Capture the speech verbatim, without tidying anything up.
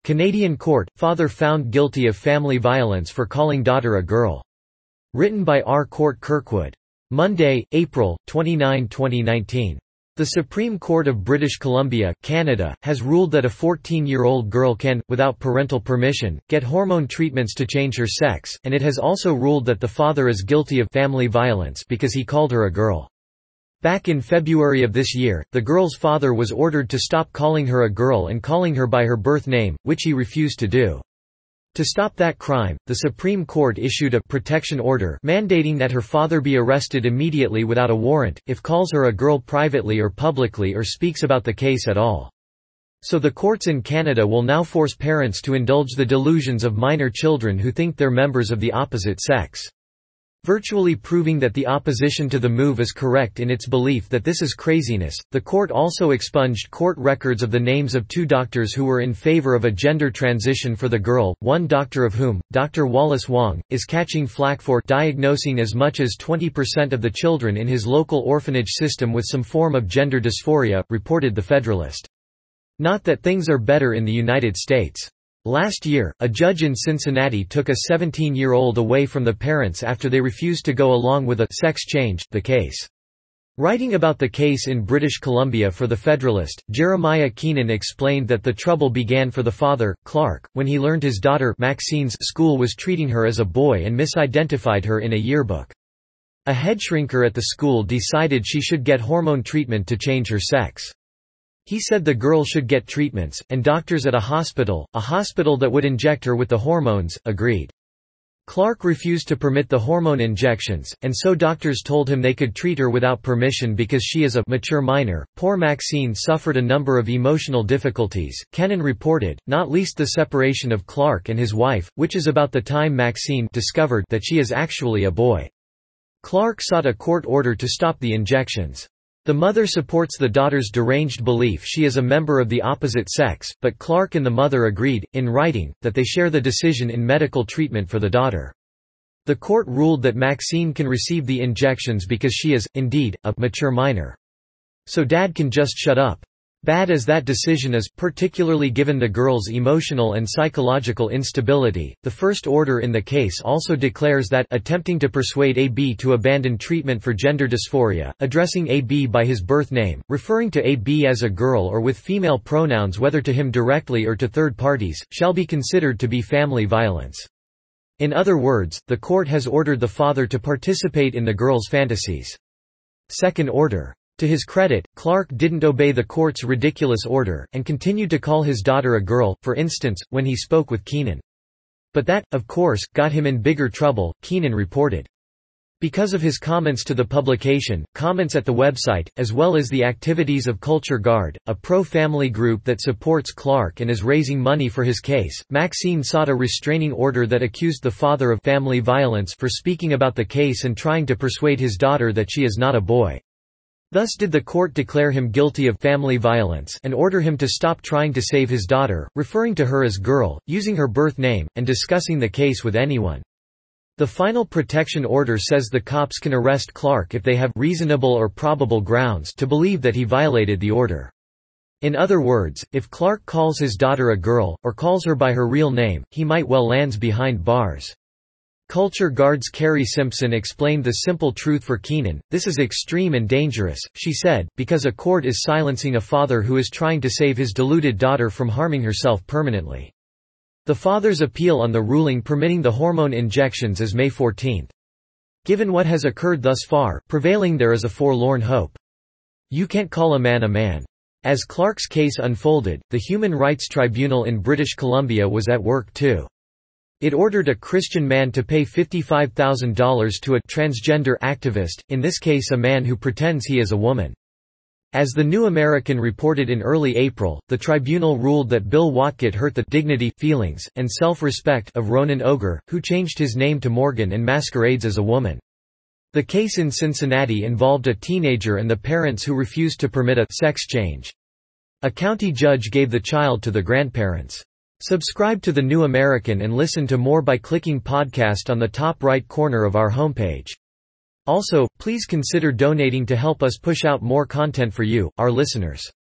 Canadian court, father found guilty of family violence for calling daughter a girl. Written by R. Court Kirkwood. Monday, April twenty-ninth, twenty nineteen. The Supreme Court of British Columbia, Canada, has ruled that a fourteen-year-old girl can, without parental permission, get hormone treatments to change her sex, and it has also ruled that the father is guilty of family violence because he called her a girl. Back in February of this year, the girl's father was ordered to stop calling her a girl and calling her by her birth name, which he refused to do. To stop that crime, the Supreme Court issued a protection order mandating that her father be arrested immediately without a warrant, if calls her a girl privately or publicly or speaks about the case at all. So the courts in Canada will now force parents to indulge the delusions of minor children who think they're members of the opposite sex. Virtually proving that the opposition to the move is correct in its belief that this is craziness, the court also expunged court records of the names of two doctors who were in favor of a gender transition for the girl, one doctor of whom, Doctor Wallace Wong, is catching flack for diagnosing as much as twenty percent of the children in his local orphanage system with some form of gender dysphoria, reported The Federalist. Not that things are better in the United States. Last year, a judge in Cincinnati took a seventeen-year-old away from the parents after they refused to go along with a sex change, the case. Writing about the case in British Columbia for The Federalist, Jeremiah Keenan explained that the trouble began for the father, Clark, when he learned his daughter Maxine's school was treating her as a boy and misidentified her in a yearbook. A headshrinker at the school decided she should get hormone treatment to change her sex. He said the girl should get treatments, and doctors at a hospital, a hospital that would inject her with the hormones, agreed. Clark refused to permit the hormone injections, and so doctors told him they could treat her without permission because she is a mature minor. Poor Maxine suffered a number of emotional difficulties, Kennan reported, not least the separation of Clark and his wife, which is about the time Maxine discovered that she is actually a boy. Clark sought a court order to stop the injections. The mother supports the daughter's deranged belief she is a member of the opposite sex, but Clark and the mother agreed, in writing, that they share the decision in medical treatment for the daughter. The court ruled that Maxine can receive the injections because she is, indeed, a mature minor. So dad can just shut up. Bad as that decision is, particularly given the girl's emotional and psychological instability, the first order in the case also declares that, attempting to persuade A B to abandon treatment for gender dysphoria, addressing A B by his birth name, referring to A B as a girl or with female pronouns whether to him directly or to third parties, shall be considered to be family violence. In other words, the court has ordered the father to participate in the girl's fantasies. Second order. To his credit, Clark didn't obey the court's ridiculous order, and continued to call his daughter a girl, for instance, when he spoke with Keenan. But that, of course, got him in bigger trouble, Keenan reported. Because of his comments to the publication, comments at the website, as well as the activities of Culture Guard, a pro-family group that supports Clark and is raising money for his case, Maxine sought a restraining order that accused the father of family violence for speaking about the case and trying to persuade his daughter that she is not a boy. Thus did the court declare him guilty of family violence and order him to stop trying to save his daughter, referring to her as girl, using her birth name, and discussing the case with anyone. The final protection order says the cops can arrest Clark if they have reasonable or probable grounds to believe that he violated the order. In other words, if Clark calls his daughter a girl, or calls her by her real name, he might well lands behind bars. Culture Guard's Carrie Simpson explained the simple truth for Keenan: "This is extreme and dangerous," she said, because a court is silencing a father who is trying to save his deluded daughter from harming herself permanently. The father's appeal on the ruling permitting the hormone injections is May fourteenth. Given what has occurred thus far, prevailing there is a forlorn hope. You can't call a man a man. As Clark's case unfolded, the Human Rights Tribunal in British Columbia was at work too. It ordered a Christian man to pay fifty-five thousand dollars to a transgender activist, in this case a man who pretends he is a woman. As the New American reported in early April, the tribunal ruled that Bill Whatcott hurt the dignity, feelings, and self-respect of Ronan Oger, who changed his name to Morgan and masquerades as a woman. The case in Cincinnati involved a teenager and the parents who refused to permit a sex change. A county judge gave the child to the grandparents. Subscribe to The New American and listen to more by clicking podcast on the top right corner of our homepage. Also, please consider donating to help us push out more content for you, our listeners.